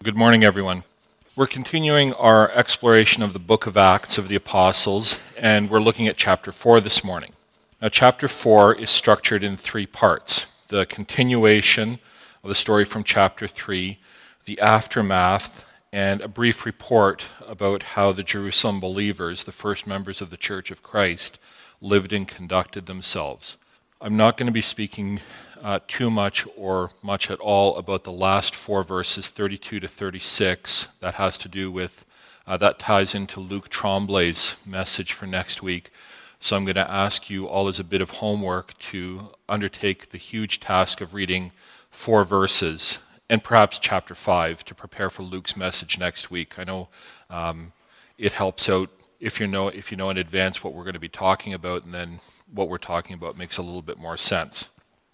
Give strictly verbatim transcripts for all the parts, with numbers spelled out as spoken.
Good morning, everyone. We're continuing our exploration of the book of Acts of the Apostles, and we're looking at chapter four this morning. Now, chapter four is structured in three parts: the continuation of the story from chapter three, the aftermath, and a brief report about how the Jerusalem believers, the first members of the Church of Christ, lived and conducted themselves. I'm not going to be speaking uh, too much or much at all about the last four verses, thirty-two to thirty-six. That has to do with, uh, that ties into Luc Tremblay's message for next week. So I'm going to ask you all as a bit of homework to undertake the huge task of reading four verses and perhaps chapter five to prepare for Luc's message next week. I know um, it helps out if you know if you know in advance what we're going to be talking about, and then what we're talking about makes a little bit more sense.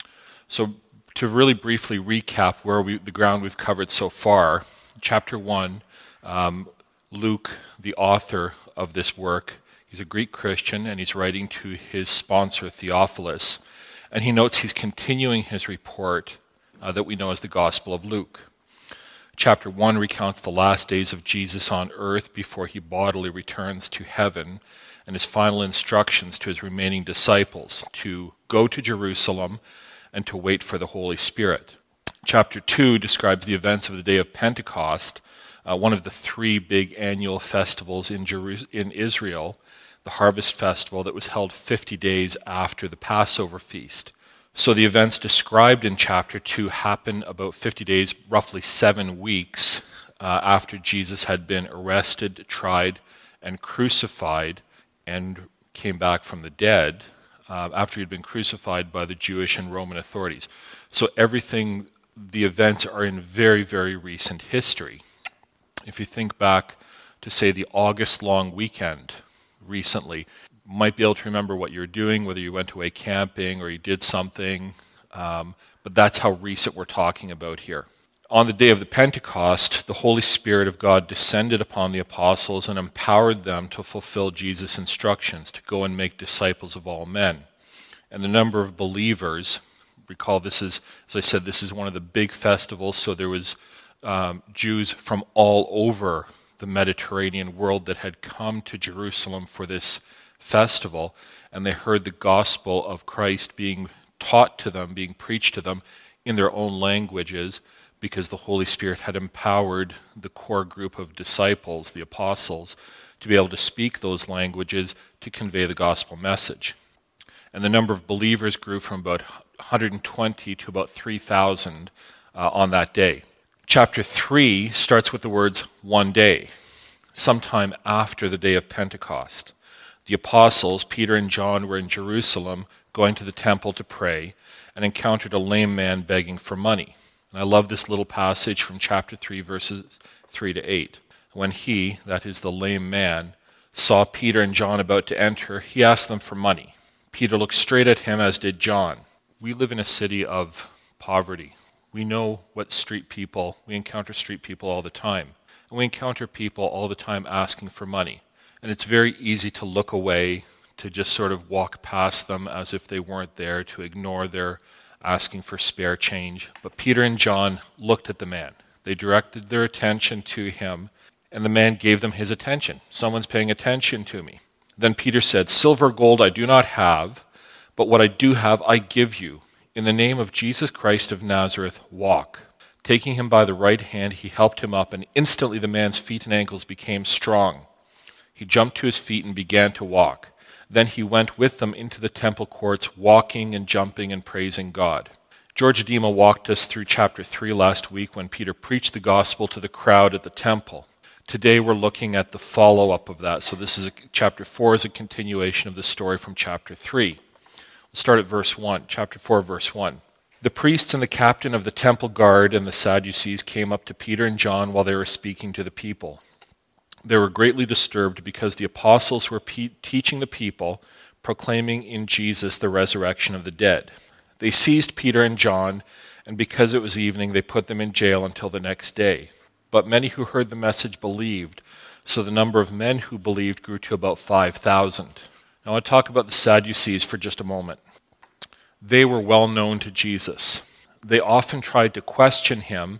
So to really briefly recap where we the ground we've covered so far, chapter one, um, Luke, the author of this work, he's a Greek Christian, and he's writing to his sponsor Theophilus, and he notes he's continuing his report uh, that we know as the Gospel of Luke. Chapter one recounts the last days of Jesus on earth before he bodily returns to heaven, and his final instructions to his remaining disciples to go to Jerusalem and to wait for the Holy Spirit. Chapter two describes the events of the day of Pentecost, uh, one of the three big annual festivals in, Jeru- in Israel, the Harvest Festival that was held fifty days after the Passover feast. So the events described in chapter two happen about fifty days, roughly seven weeks, uh, after Jesus had been arrested, tried, and crucified, and came back from the dead, uh, after he'd been crucified by the Jewish and Roman authorities. So everything, the events are in very, very recent history. If you think back to, say, the August long weekend recently, you might be able to remember what you're doing, whether you went away camping or you did something, um, but that's how recent we're talking about here. On the day of the Pentecost, the Holy Spirit of God descended upon the apostles and empowered them to fulfill Jesus' instructions to go and make disciples of all men. And the number of believers, recall this is, as I said, this is one of the big festivals, so there was um, Jews from all over the Mediterranean world that had come to Jerusalem for this festival, and they heard the gospel of Christ being taught to them, being preached to them in their own languages, because the Holy Spirit had empowered the core group of disciples, the apostles, to be able to speak those languages to convey the gospel message. And the number of believers grew from about one hundred twenty to about three thousand uh, on that day. Chapter three starts with the words, one day, sometime after the day of Pentecost. The apostles, Peter and John, were in Jerusalem going to the temple to pray and encountered a lame man begging for money. And I love this little passage from chapter three, verses three to eight. When he, that is the lame man, saw Peter and John about to enter, he asked them for money. Peter looked straight at him, as did John. We live in a city of poverty. We know what street people, we encounter street people all the time. And we encounter people all the time asking for money. And it's very easy to look away, to just sort of walk past them as if they weren't there, to ignore their asking for spare change. But Peter and John looked at the man. They directed their attention to him, and the man gave them his attention. Someone's paying attention to me. Then Peter said, "Silver or gold I do not have, but what I do have I give you. In the name of Jesus Christ of Nazareth, walk." Taking him by the right hand, he helped him up, and instantly the man's feet and ankles became strong. He jumped to his feet and began to walk. Then he went with them into the temple courts, walking and jumping and praising God. George Dima walked us through chapter three last week when Peter preached the gospel to the crowd at the temple. Today we're looking at the follow-up of that. So this is a, chapter four is a continuation of the story from chapter three. We'll start at verse one, chapter four, verse one. The priests and the captain of the temple guard and the Sadducees came up to Peter and John while they were speaking to the people. They were greatly disturbed because the apostles were pe- teaching the people, proclaiming in Jesus the resurrection of the dead. They seized Peter and John, and because it was evening, they put them in jail until the next day. But many who heard the message believed, so the number of men who believed grew to about five thousand. Now I want to talk about the Sadducees for just a moment. They were well known to Jesus. They often tried to question him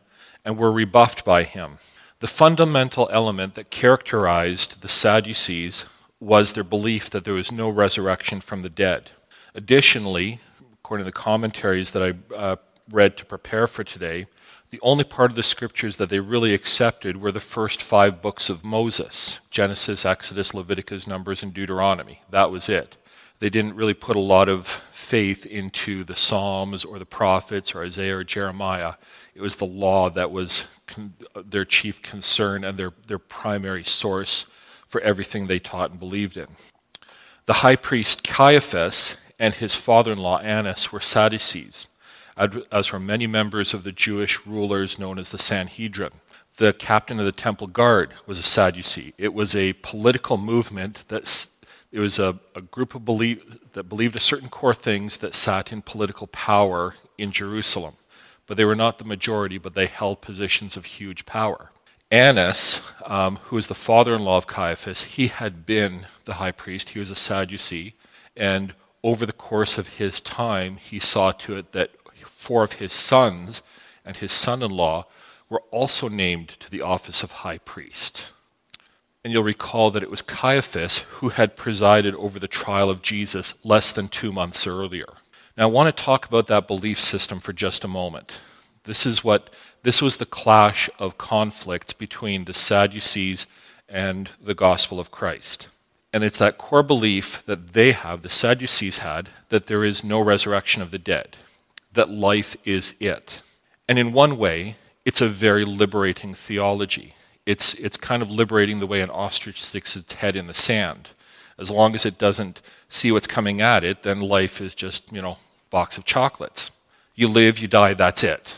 and were rebuffed by him. The fundamental element that characterized the Sadducees was their belief that there was no resurrection from the dead. Additionally, according to the commentaries that I uh, read to prepare for today, the only part of the scriptures that they really accepted were the first five books of Moses: Genesis, Exodus, Leviticus, Numbers, and Deuteronomy. That was it. They didn't really put a lot of faith into the Psalms or the prophets or Isaiah or Jeremiah. It was the law that was con- their chief concern and their, their primary source for everything they taught and believed in. The high priest Caiaphas and his father-in-law Annas were Sadducees, as were many members of the Jewish rulers known as the Sanhedrin. The captain of the temple guard was a Sadducee. It was a political movement that it was a, a group of believe, that believed a certain core things that sat in political power in Jerusalem. But they were not the majority, but they held positions of huge power. Annas, um, who was the father-in-law of Caiaphas, he had been the high priest. He was a Sadducee, and over the course of his time, he saw to it that four of his sons and his son-in-law were also named to the office of high priest. And you'll recall that it was Caiaphas who had presided over the trial of Jesus less than two months earlier. Now, I want to talk about that belief system for just a moment. This is what this was the clash of conflicts between the Sadducees and the gospel of Christ. And it's that core belief that they have, the Sadducees had, that there is no resurrection of the dead, that life is it. And in one way, it's a very liberating theology. It's it's kind of liberating the way an ostrich sticks its head in the sand. As long as it doesn't see what's coming at it, then life is just, you know, a box of chocolates. You live, you die, that's it.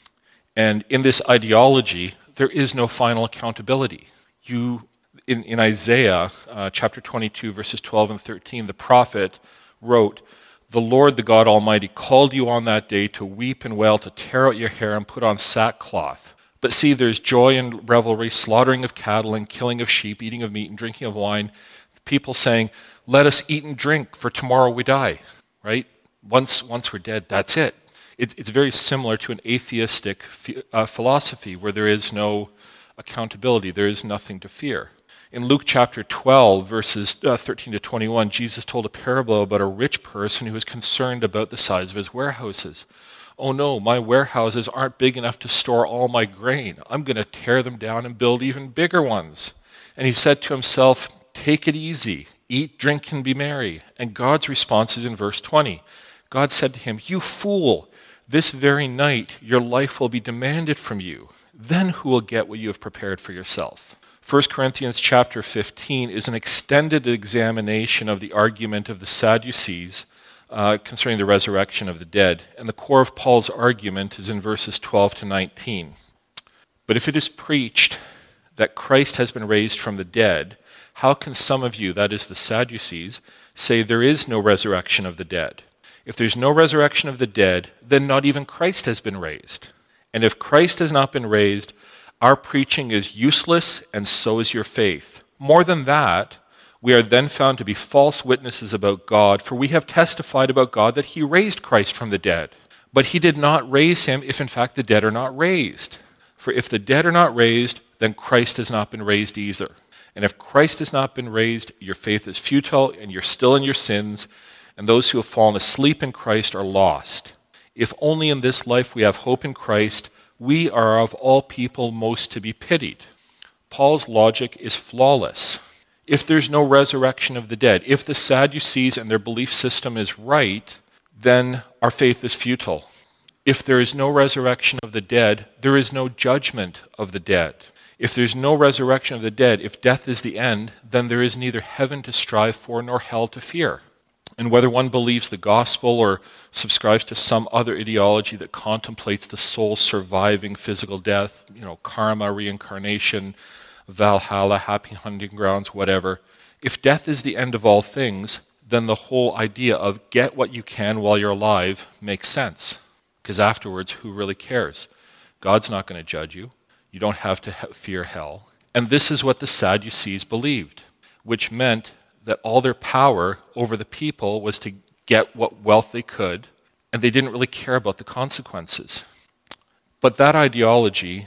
And in this ideology, there is no final accountability. You, in, in Isaiah uh, chapter twenty-two, verses twelve and thirteen, the prophet wrote, "The Lord, the God Almighty, called you on that day to weep and wail, to tear out your hair and put on sackcloth. But see, there's joy and revelry, slaughtering of cattle and killing of sheep, eating of meat and drinking of wine." People saying, "Let us eat and drink, for tomorrow we die." Right? Once, once we're dead, that's it. It's, it's very similar to an atheistic uh, philosophy where there is no accountability, there is nothing to fear. In Luke chapter twelve, verses uh, thirteen to twenty-one, Jesus told a parable about a rich person who was concerned about the size of his warehouses. "Oh no, my warehouses aren't big enough to store all my grain. I'm going to tear them down and build even bigger ones." And he said to himself, "Take it easy, eat, drink, and be merry." And God's response is in verse twenty. God said to him, "You fool, this very night your life will be demanded from you. Then who will get what you have prepared for yourself?" First Corinthians chapter fifteen is an extended examination of the argument of the Sadducees Uh, concerning the resurrection of the dead. And the core of Paul's argument is in verses twelve to nineteen. "But if it is preached that Christ has been raised from the dead, how can some of you, that is the Sadducees, say there is no resurrection of the dead? If there's no resurrection of the dead, then not even Christ has been raised. And if Christ has not been raised, our preaching is useless, and so is your faith. More than that, we are then found to be false witnesses about God, for we have testified about God that he raised Christ from the dead. But he did not raise him if in fact the dead are not raised. For if the dead are not raised, then Christ has not been raised either. And if Christ has not been raised, your faith is futile, and you're still in your sins, and those who have fallen asleep in Christ are lost. If only in this life we have hope in Christ, we are of all people most to be pitied." Paul's logic is flawless. If there's no resurrection of the dead, if the Sadducees and their belief system is right, then our faith is futile. If there is no resurrection of the dead, there is no judgment of the dead. If there's no resurrection of the dead, if death is the end, then there is neither heaven to strive for nor hell to fear. And whether one believes the gospel or subscribes to some other ideology that contemplates the soul surviving physical death, you know, karma, reincarnation, Valhalla, happy hunting grounds, whatever. If death is the end of all things, then the whole idea of get what you can while you're alive makes sense. Because afterwards, who really cares? God's not going to judge you. You don't have to fear hell. And this is what the Sadducees believed, which meant that all their power over the people was to get what wealth they could, and they didn't really care about the consequences. But that ideology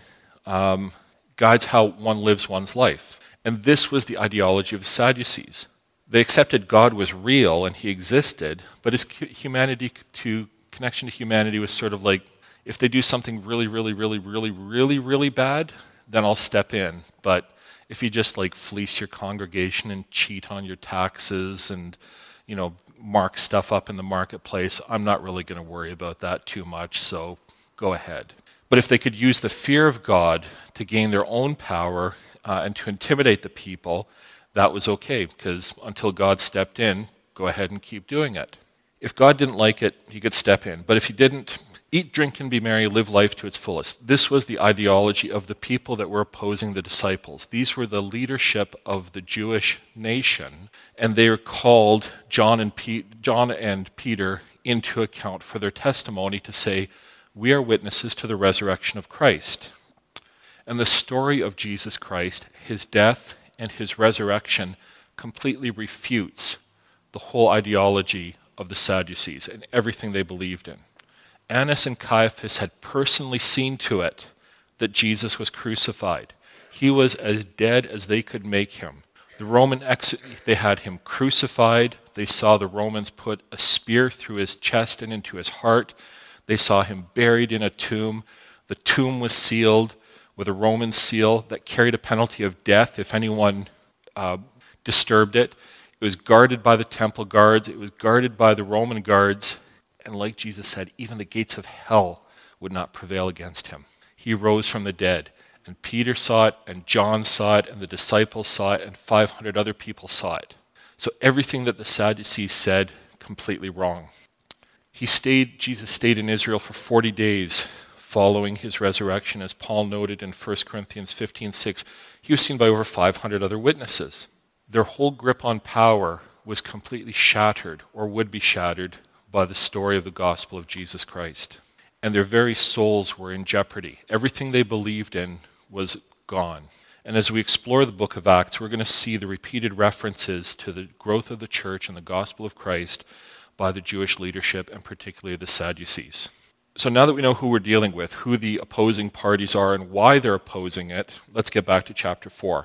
um, guides how one lives one's life. And this was the ideology of the Sadducees. They accepted God was real and he existed, but his humanity to connection to humanity was sort of like, if they do something really, really, really, really, really, really bad, then I'll step in. But if you just like fleece your congregation and cheat on your taxes and, you know, mark stuff up in the marketplace, I'm not really going to worry about that too much, so go ahead. But if they could use the fear of God to gain their own power uh, and to intimidate the people, that was okay, because until God stepped in, go ahead and keep doing it. If God didn't like it, he could step in. But if he didn't, eat, drink, and be merry, live life to its fullest. This was the ideology of the people that were opposing the disciples. These were the leadership of the Jewish nation, and they were called John and, Pe- John and Peter into account for their testimony to say, we are witnesses to the resurrection of Christ. And the story of Jesus Christ, his death and his resurrection, completely refutes the whole ideology of the Sadducees and everything they believed in. Annas and Caiaphas had personally seen to it that Jesus was crucified. He was as dead as they could make him. The Roman ex- they had him crucified. They saw the Romans put a spear through his chest and into his heart. They saw him buried in a tomb. The tomb was sealed with a Roman seal that carried a penalty of death if anyone uh, disturbed it. It was guarded by the temple guards. It was guarded by the Roman guards. And like Jesus said, even the gates of hell would not prevail against him. He rose from the dead. And Peter saw it, and John saw it, and the disciples saw it, and five hundred other people saw it. So everything that the Sadducees said, completely wrong. He stayed, Jesus stayed in Israel for forty days following his resurrection. As Paul noted in First Corinthians fifteen six, he was seen by over five hundred other witnesses. Their whole grip on power was completely shattered, or would be shattered, by the story of the gospel of Jesus Christ. And their very souls were in jeopardy. Everything they believed in was gone. And as we explore the book of Acts, we're going to see the repeated references to the growth of the church and the gospel of Christ by the Jewish leadership, and particularly the Sadducees. So now that we know who we're dealing with, who the opposing parties are and why they're opposing it, let's get back to chapter four.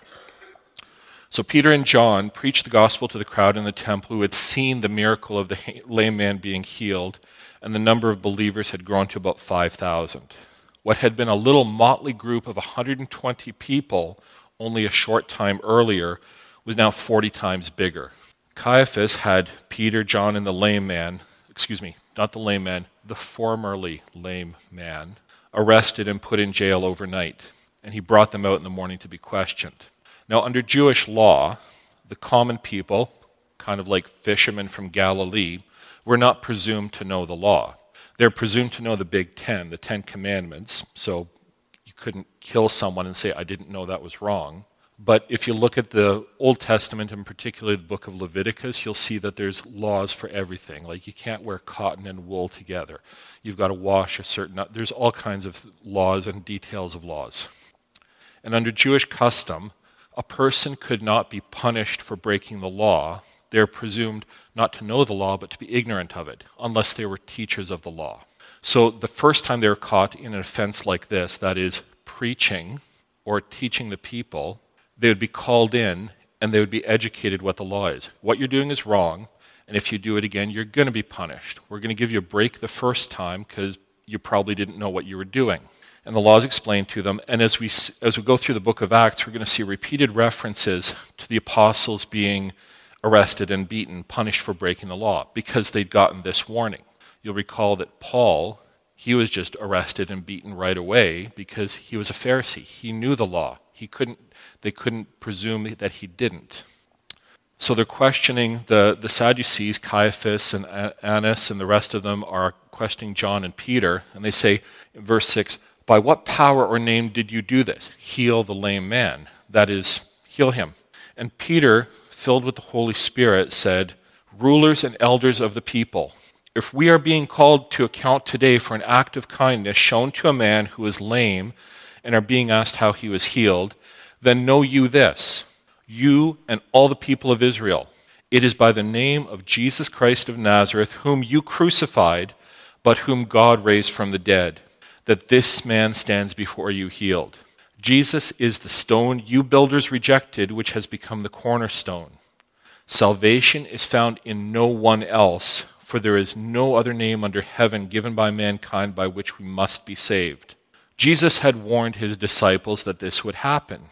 So Peter and John preached the gospel to the crowd in the temple who had seen the miracle of the lame man being healed, and the number of believers had grown to about five thousand. What had been a little motley group of one hundred twenty people only a short time earlier was now forty times bigger. Caiaphas had Peter, John, and the lame man, excuse me, not the lame man, the formerly lame man, arrested and put in jail overnight, and he brought them out in the morning to be questioned. Now, under Jewish law, the common people, kind of like fishermen from Galilee, were not presumed to know the law. They're presumed to know the Big Ten, the Ten Commandments, so you couldn't kill someone and say, I didn't know that was wrong. But if you look at the Old Testament, and particularly the book of Leviticus, you'll see that there's laws for everything. Like you can't wear cotton and wool together. You've got to wash a certain... There's all kinds of laws and details of laws. And under Jewish custom, a person could not be punished for breaking the law. They're presumed not to know the law, but to be ignorant of it, unless they were teachers of the law. So the first time they were caught in an offense like this, that is, preaching or teaching the people, they would be called in and they would be educated what the law is. What you're doing is wrong, and if you do it again, you're going to be punished. We're going to give you a break the first time because you probably didn't know what you were doing. And the law is explained to them. And as we as we go through the book of Acts, we're going to see repeated references to the apostles being arrested and beaten, punished for breaking the law, because they'd gotten this warning. You'll recall that Paul, he was just arrested and beaten right away because he was a Pharisee. He knew the law. He couldn't. They couldn't presume that he didn't. So they're questioning the, the Sadducees, Caiaphas and Annas, and the rest of them are questioning John and Peter. And they say in verse six, by what power or name did you do this? Heal the lame man. That is, heal him. And Peter, filled with the Holy Spirit, said, rulers and elders of the people, if we are being called to account today for an act of kindness shown to a man who is lame and are being asked how he was healed, then know you this, you and all the people of Israel. It is by the name of Jesus Christ of Nazareth, whom you crucified, but whom God raised from the dead, that this man stands before you healed. Jesus is the stone you builders rejected, which has become the cornerstone. Salvation is found in no one else, for there is no other name under heaven given by mankind by which we must be saved. Jesus had warned his disciples that this would happen.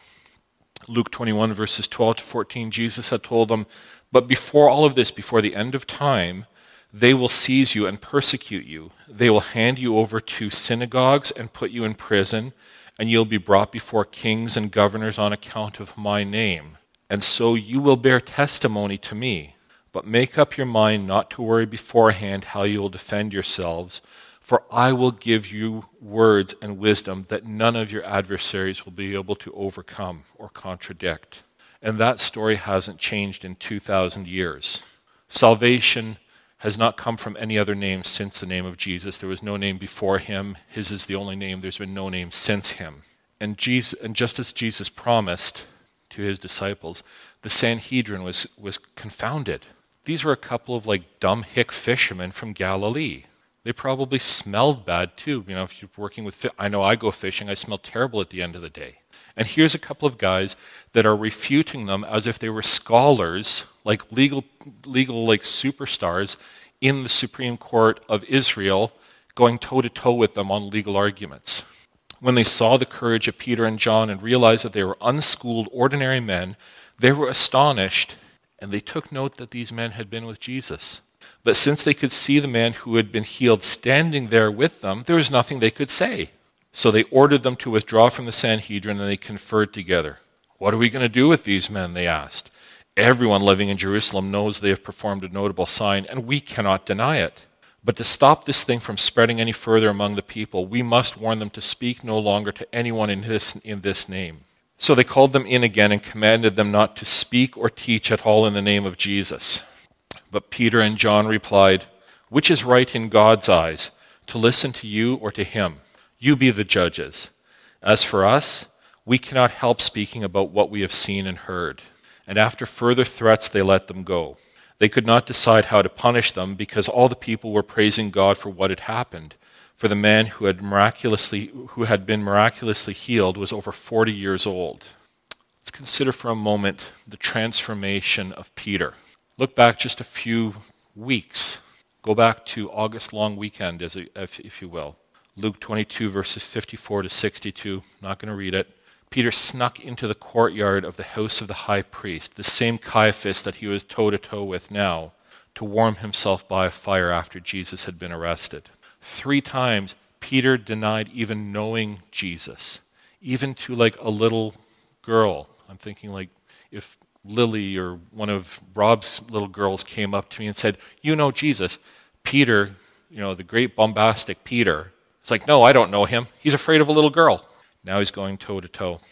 Luke twenty-one, verses twelve to fourteen, Jesus had told them, "But before all of this, before the end of time, they will seize you and persecute you. They will hand you over to synagogues and put you in prison, and you'll be brought before kings and governors on account of my name. And so you will bear testimony to me. But make up your mind not to worry beforehand how you will defend yourselves, for I will give you words and wisdom that none of your adversaries will be able to overcome or contradict." And that story hasn't changed in two thousand years. Salvation has not come from any other name since the name of Jesus. There was no name before him. His is the only name. There's been no name since him. And Jesus, and just as Jesus promised to his disciples, the Sanhedrin was, was confounded. These were a couple of like dumb hick fishermen from Galilee. They probably smelled bad too. You know, if you're working with fish, I know I go fishing, I smell terrible at the end of the day. And here's a couple of guys that are refuting them as if they were scholars, like legal, legal like superstars in the Supreme Court of Israel, going toe-to-toe with them on legal arguments. When they saw the courage of Peter and John and realized that they were unschooled, ordinary men, they were astonished, and they took note that these men had been with Jesus. But since they could see the man who had been healed standing there with them, there was nothing they could say. So they ordered them to withdraw from the Sanhedrin, and they conferred together. "What are we going to do with these men?" they asked. "Everyone living in Jerusalem knows they have performed a notable sign, and we cannot deny it. But to stop this thing from spreading any further among the people, we must warn them to speak no longer to anyone in this, in this name." So they called them in again and commanded them not to speak or teach at all in the name of Jesus. But Peter and John replied, "Which is right in God's eyes, to listen to you or to him? You be the judges. As for us, we cannot help speaking about what we have seen and heard." And after further threats, they let them go. They could not decide how to punish them because all the people were praising God for what had happened. For the man who had miraculously, who had been miraculously healed was over forty years old. Let's consider for a moment the transformation of Peter. Look back just a few weeks. Go back to August long weekend, as a, if, if you will. Luke twenty-two, verses fifty-four to sixty-two. Not going to read it. Peter snuck into the courtyard of the house of the high priest, the same Caiaphas that he was toe-to-toe with now, to warm himself by a fire after Jesus had been arrested. Three times, Peter denied even knowing Jesus, even to like a little girl. I'm thinking like if Lily or one of Rob's little girls came up to me and said, "You know Jesus." Peter, you know, the great bombastic Peter, it's like, "No, I don't know him. He's afraid of a little girl." Now he's going toe-to-toe.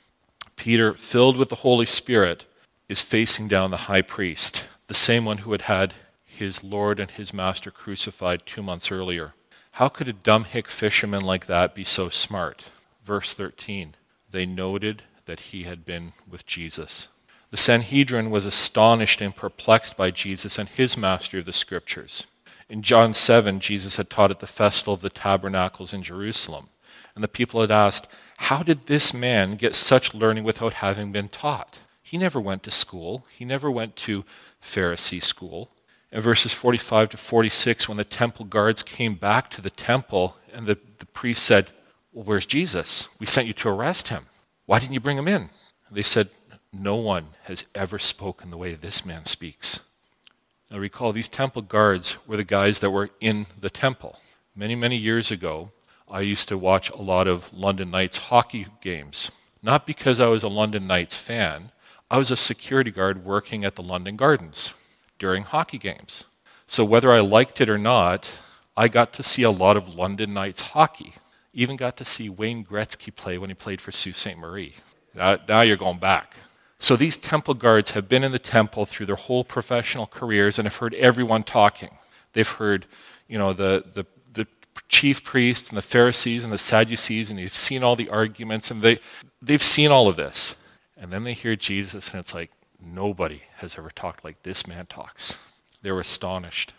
Peter, filled with the Holy Spirit, is facing down the high priest, the same one who had had his Lord and his master crucified two months earlier. How could a dumb hick fisherman like that be so smart? Verse thirteen, they noted that he had been with Jesus. The Sanhedrin was astonished and perplexed by Jesus and his mastery of the Scriptures. In John seven, Jesus had taught at the festival of the tabernacles in Jerusalem. And the people had asked, "How did this man get such learning without having been taught? He never went to school. He never went to Pharisee school." In verses forty-five to forty-six, when the temple guards came back to the temple and the, the priest said, "Well, where's Jesus? We sent you to arrest him. Why didn't you bring him in?" They said, "No one has ever spoken the way this man speaks." Now recall, these temple guards were the guys that were in the temple. Many, many years ago, I used to watch a lot of London Knights hockey games. Not because I was a London Knights fan. I was a security guard working at the London Gardens during hockey games. So whether I liked it or not, I got to see a lot of London Knights hockey. Even got to see Wayne Gretzky play when he played for Sault Ste. Marie. Now, now you're going back. So these temple guards have been in the temple through their whole professional careers and have heard everyone talking. They've heard, you know, the, the, the chief priests and the Pharisees and the Sadducees, and they've seen all the arguments, and they, they've seen all of this. And then they hear Jesus, and it's like, nobody has ever talked like this man talks. They were astonished.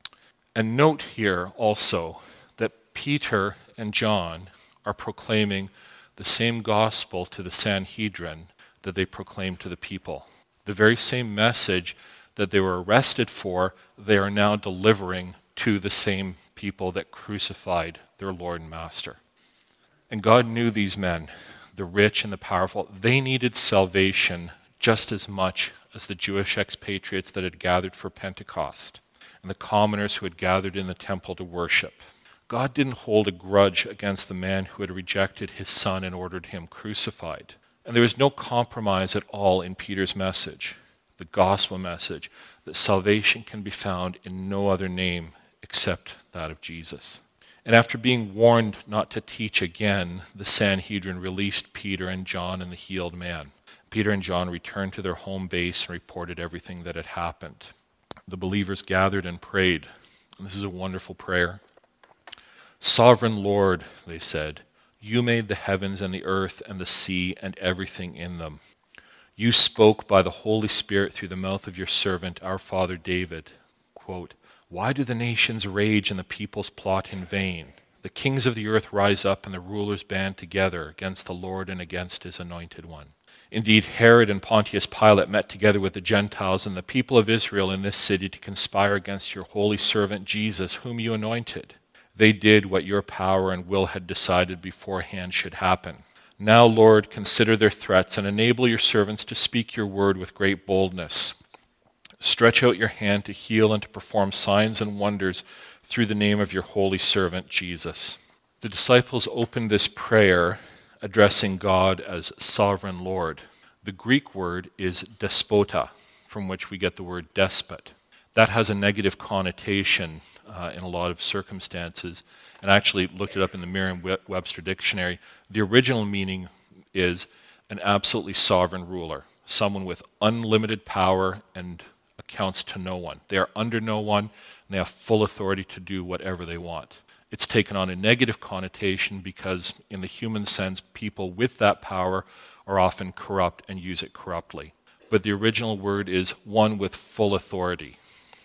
And note here also that Peter and John are proclaiming the same gospel to the Sanhedrin that they proclaimed to the people. The very same message that they were arrested for, they are now delivering to the same people that crucified their Lord and Master. And God knew these men, the rich and the powerful. They needed salvation just as much as the Jewish expatriates that had gathered for Pentecost and the commoners who had gathered in the temple to worship. God didn't hold a grudge against the man who had rejected his son and ordered him crucified. And there was no compromise at all in Peter's message, the gospel message, that salvation can be found in no other name except that of Jesus. And after being warned not to teach again, the Sanhedrin released Peter and John and the healed man. Peter and John returned to their home base and reported everything that had happened. The believers gathered and prayed. And this is a wonderful prayer. Sovereign Lord, they said, you made the heavens and the earth and the sea and everything in them. You spoke by the Holy Spirit through the mouth of your servant, our father David. Quote, why do the nations rage and the peoples plot in vain? The kings of the earth rise up and the rulers band together against the Lord and against his anointed one. Indeed, Herod and Pontius Pilate met together with the Gentiles and the people of Israel in this city to conspire against your holy servant Jesus, whom you anointed. They did what your power and will had decided beforehand should happen. Now, Lord, consider their threats and enable your servants to speak your word with great boldness. Stretch out your hand to heal and to perform signs and wonders through the name of your holy servant, Jesus. The disciples opened this prayer addressing God as sovereign Lord. The Greek word is despota, from which we get the word despot. That has a negative connotation uh, in a lot of circumstances. And I actually looked it up in the Merriam-Webster dictionary. The original meaning is an absolutely sovereign ruler, someone with unlimited power and accounts to no one. They are under no one, and they have full authority to do whatever they want. It's taken on a negative connotation because, in the human sense, people with that power are often corrupt and use it corruptly. But the original word is one with full authority.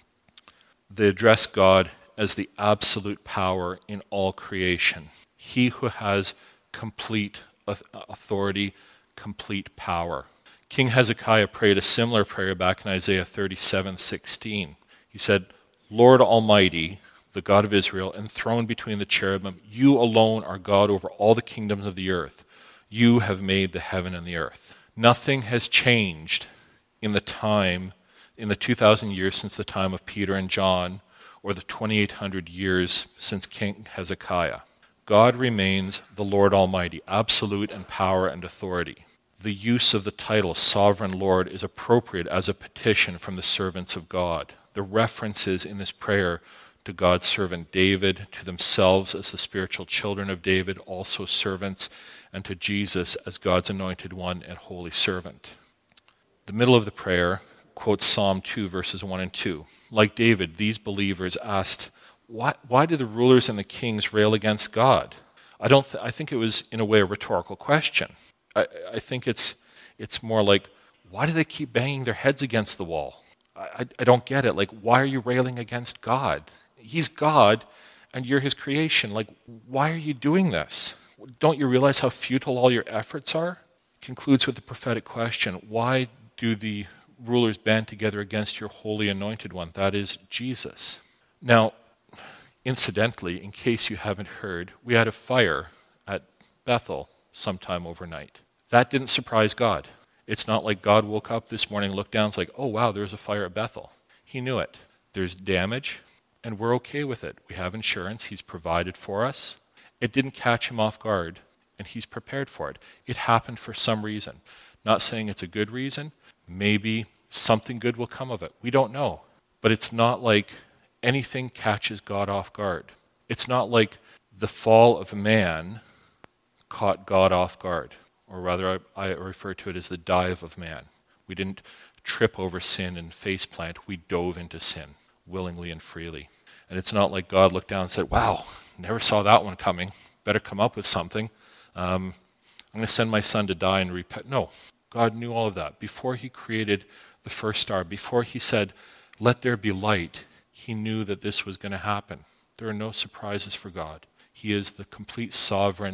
They address God as the absolute power in all creation. He who has complete authority, complete power. King Hezekiah prayed a similar prayer back in Isaiah thirty-seven sixteen. He said, Lord Almighty, the God of Israel, enthroned between the cherubim, you alone are God over all the kingdoms of the earth. You have made the heaven and the earth. Nothing has changed in the time, in the two thousand years since the time of Peter and John, or the twenty-eight hundred years since King Hezekiah. God remains the Lord Almighty, absolute in power and authority. The use of the title Sovereign Lord is appropriate as a petition from the servants of God. The references in this prayer to God's servant David, to themselves as the spiritual children of David, also servants, and to Jesus as God's anointed one and holy servant. The middle of the prayer quotes Psalm two, verses one and two. Like David, these believers asked, why, why do the rulers and the kings rail against God? I don't. Th- I think it was, in a way, a rhetorical question. I, I think it's it's more like, why do they keep banging their heads against the wall? I, I, I don't get it. Like, why are you railing against God? He's God, and you're his creation. Like, why are you doing this? Don't you realize how futile all your efforts are? Concludes with the prophetic question, why do the rulers band together against your holy anointed one? That is Jesus. Now, incidentally, in case you haven't heard, we had a fire at Bethel sometime overnight. That didn't surprise God. It's not like God woke up this morning, looked down, and was like, oh wow, there's a fire at Bethel. He knew it. There's damage, and we're okay with it. We have insurance. He's provided for us. It didn't catch him off guard, and he's prepared for it. It happened for some reason. Not saying it's a good reason. Maybe something good will come of it. We don't know. But it's not like anything catches God off guard. It's not like the fall of man caught God off guard. Or rather, I, I refer to it as the dive of man. We didn't trip over sin and faceplant. We dove into sin willingly and freely. And it's not like God looked down and said, wow, never saw that one coming. Better come up with something. Um, I'm going to send my son to die and repent. No, God knew all of that. Before he created the first star, before he said, let there be light, he knew that this was going to happen. There are no surprises for God. He is the complete sovereign,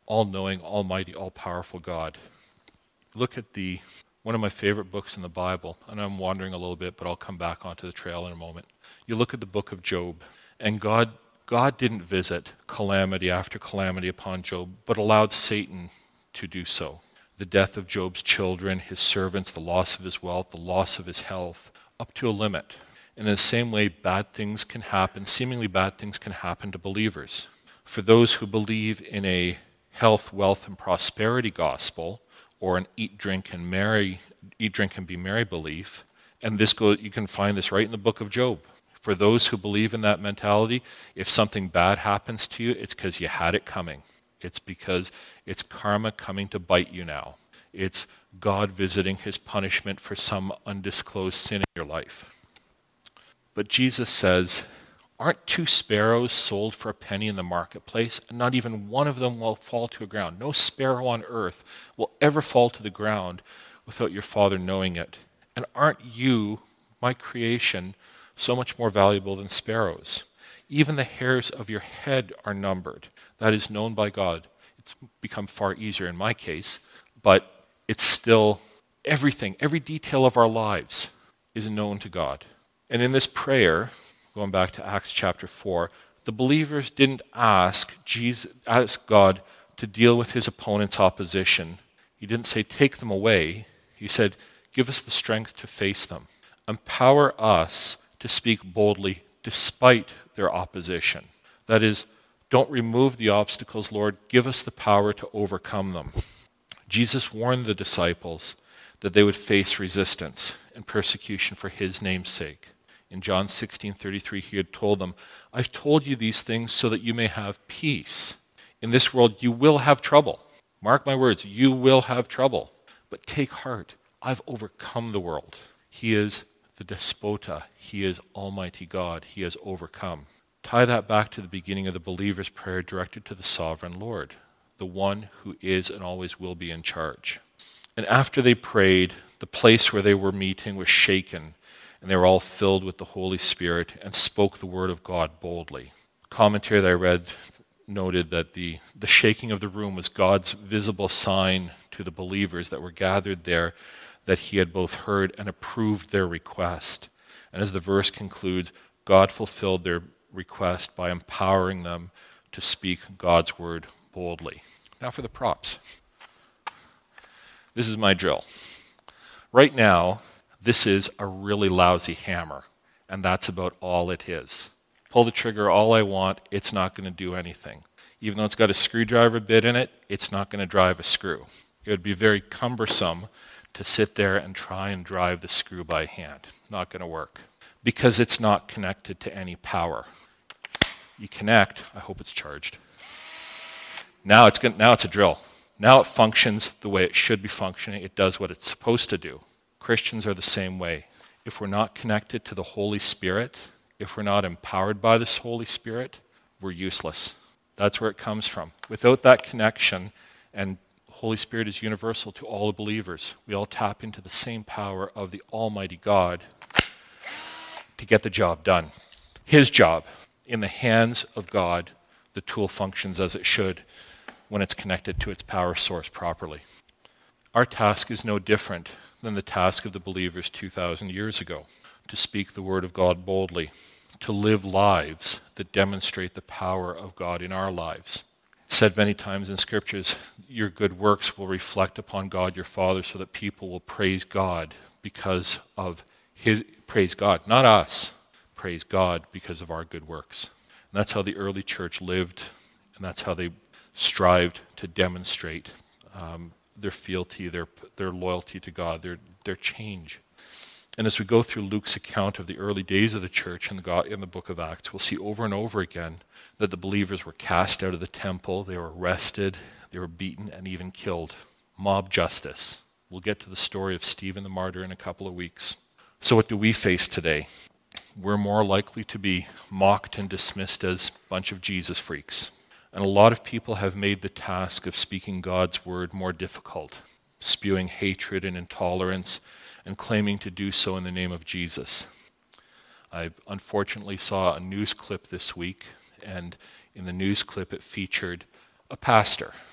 all-knowing, almighty, all-powerful God. Look at the one of my favorite books in the Bible, and I'm wandering a little bit, but I'll come back onto the trail in a moment. You look at the book of Job, and God, God didn't visit calamity after calamity upon Job, but allowed Satan to do so. The death of Job's children, his servants, the loss of his wealth, the loss of his health, up to a limit. And in the same way, bad things can happen, seemingly bad things can happen to believers. For those who believe in a health, wealth, and prosperity gospel, or an eat, drink, and marry, eat, drink, and be merry belief, and this goes, you can find this right in the book of Job. For those who believe in that mentality, if something bad happens to you, it's because you had it coming. It's because it's karma coming to bite you now. It's God visiting his punishment for some undisclosed sin in your life. But Jesus says, aren't two sparrows sold for a penny in the marketplace, and not even one of them will fall to the ground? No sparrow on earth will ever fall to the ground without your Father knowing it. And aren't you, my creation, so much more valuable than sparrows? Even the hairs of your head are numbered. That is known by God. It's become far easier in my case, but it's still everything, every detail of our lives is known to God. And in this prayer, going back to Acts chapter four, the believers didn't ask Jesus, ask God to deal with his opponent's opposition. He didn't say, take them away. He said, give us the strength to face them. Empower us to speak boldly despite their opposition. That is, don't remove the obstacles, Lord. Give us the power to overcome them. Jesus warned the disciples that they would face resistance and persecution for his name's sake. In John sixteen thirty-three, he had told them, I've told you these things so that you may have peace. In this world, you will have trouble. Mark my words, you will have trouble. But take heart, I've overcome the world. He is the despota. He is Almighty God. He has overcome. Tie that back to the beginning of the believer's prayer directed to the sovereign Lord, the one who is and always will be in charge. And after they prayed, the place where they were meeting was shaken, and they were all filled with the Holy Spirit and spoke the word of God boldly. Commentary that I read noted that the, the shaking of the room was God's visible sign to the believers that were gathered there that he had both heard and approved their request. And as the verse concludes, God fulfilled their request by empowering them to speak God's word boldly. Now for the props. This is my drill. Right now, this is a really lousy hammer, and that's about all it is. Pull the trigger all I want, it's not going to do anything. Even though it's got a screwdriver bit in it, it's not going to drive a screw. It would be very cumbersome to sit there and try and drive the screw by hand. Not going to work. Because it's not connected to any power. You connect, I hope it's charged. Now it's good, now it's a drill. Now it functions the way it should be functioning. It does what it's supposed to do. Christians are the same way. If we're not connected to the Holy Spirit, if we're not empowered by this Holy Spirit, we're useless. That's where it comes from. Without that connection, and Holy Spirit is universal to all the believers, we all tap into the same power of the Almighty God to get the job done. His job. In the hands of God, the tool functions as it should when it's connected to its power source properly. Our task is no different than the task of the believers two thousand years ago, to speak the word of God boldly, to live lives that demonstrate the power of God in our lives. It's said many times in scriptures, your good works will reflect upon God your Father so that people will praise God because of his, praise God, not us, praise God because of our good works. And that's how the early church lived, and that's how they strived to demonstrate um, their fealty, their their loyalty to God, their their change. And as we go through Luke's account of the early days of the church in the, God, in the book of Acts, we'll see over and over again that the believers were cast out of the temple, they were arrested, they were beaten, and even killed. Mob justice. We'll get to the story of Stephen the martyr in a couple of weeks. So what do we face today? We're more likely to be mocked and dismissed as a bunch of Jesus freaks. And a lot of people have made the task of speaking God's word more difficult, spewing hatred and intolerance and claiming to do so in the name of Jesus. I unfortunately saw a news clip this week, and in the news clip it featured a pastor.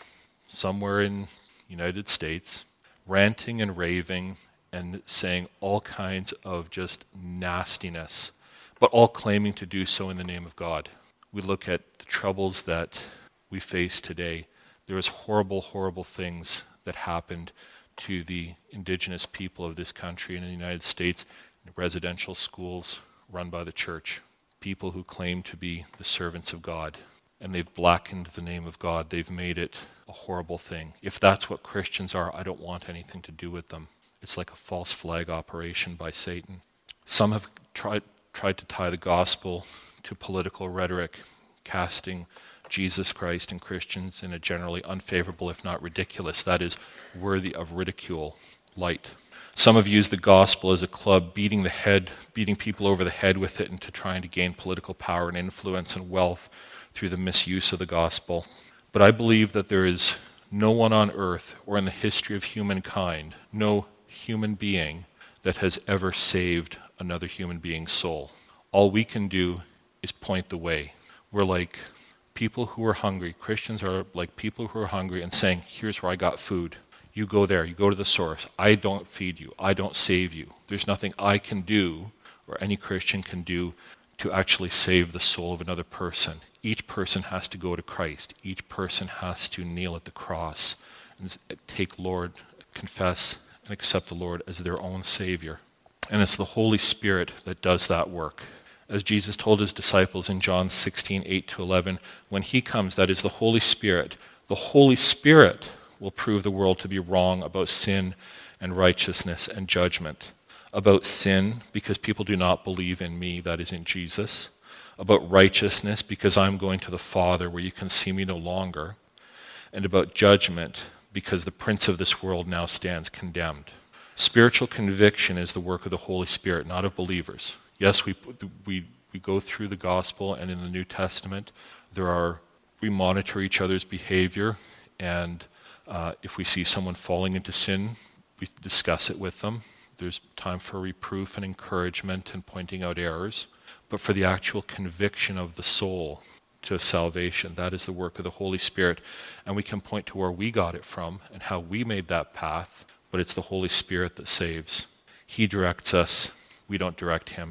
somewhere in the United States, ranting and raving and saying all kinds of just nastiness, but all claiming to do so in the name of God. We look at the troubles that we face today. There was horrible, horrible things that happened to the indigenous people of this country and in the United States, in residential schools run by the church, people who claim to be the servants of God, and they've blackened the name of God. They've made it a horrible thing. If that's what Christians are, I don't want anything to do with them. It's like a false flag operation by Satan. Some have tried tried to tie the gospel to political rhetoric, casting Jesus Christ and Christians in a generally unfavorable, if not ridiculous, that is, worthy of ridicule, light. Some have used the gospel as a club, beating the head, beating people over the head with it into trying to gain political power and influence and wealth through the misuse of the gospel. But I believe that there is no one on earth or in the history of humankind, no human being that has ever saved another human being's soul. All we can do is point the way. We're like people who are hungry. Christians are like people who are hungry and saying, here's where I got food. You go there, you go to the source. I don't feed you, I don't save you. There's nothing I can do or any Christian can do to actually save the soul of another person. Each person has to go to Christ. Each person has to kneel at the cross and take Lord, confess and accept the Lord as their own Savior. And it's the Holy Spirit that does that work. As Jesus told his disciples in John sixteen, eight to eleven, when he comes, that is the Holy Spirit, the Holy Spirit will prove the world to be wrong about sin and righteousness and judgment. About sin, because people do not believe in me, that is in Jesus. About righteousness, because I'm going to the Father where you can see me no longer. And about judgment, because the prince of this world now stands condemned. Spiritual conviction is the work of the Holy Spirit, not of believers. Yes, we we we go through the gospel, and in the New Testament, there are we monitor each other's behavior, and uh, if we see someone falling into sin, we discuss it with them. There's time for reproof and encouragement and pointing out errors. But for the actual conviction of the soul to salvation, that is the work of the Holy Spirit, and we can point to where we got it from and how we made that path. But it's the Holy Spirit that saves. He directs us. We don't direct him.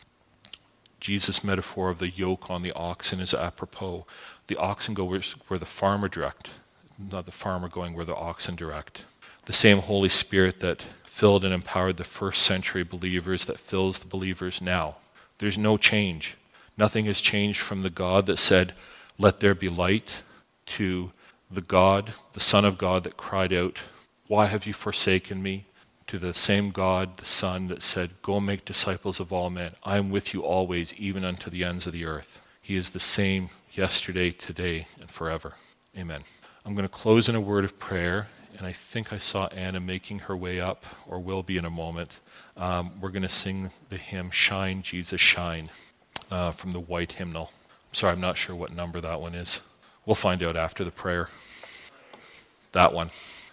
Jesus' metaphor of the yoke on the oxen is apropos. The oxen go where, where the farmer direct, not the farmer going where the oxen direct. The same Holy Spirit that filled and empowered the first century believers that fills the believers now. There's no change. Nothing has changed from the God that said, let there be light, to the God, the Son of God that cried out, why have you forsaken me? To the same God, the Son, that said, go make disciples of all men. I am with you always, even unto the ends of the earth. He is the same yesterday, today, and forever. Amen. I'm going to close in a word of prayer, and I think I saw Anna making her way up, or will be in a moment. Um, we're going to sing the hymn, Shine, Jesus, Shine, uh, from the white hymnal. I'm sorry, I'm not sure what number that one is. We'll find out after the prayer. That one.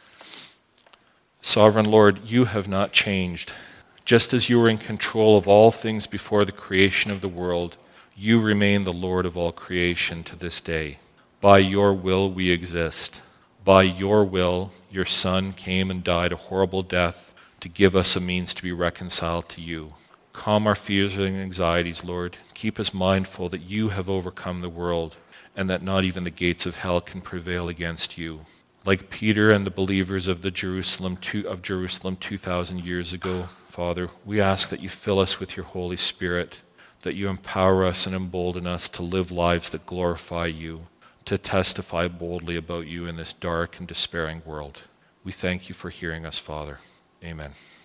Sovereign Lord, you have not changed. Just as you were in control of all things before the creation of the world, you remain the Lord of all creation to this day. By your will we exist. By your will, your Son came and died a horrible death to give us a means to be reconciled to you. Calm our fears and anxieties, Lord. Keep us mindful that you have overcome the world and that not even the gates of hell can prevail against you. Like Peter and the believers of the Jerusalem two, of Jerusalem two thousand years ago, Father, we ask that you fill us with your Holy Spirit, that you empower us and embolden us to live lives that glorify you, to testify boldly about you in this dark and despairing world. We thank you for hearing us, Father. Amen.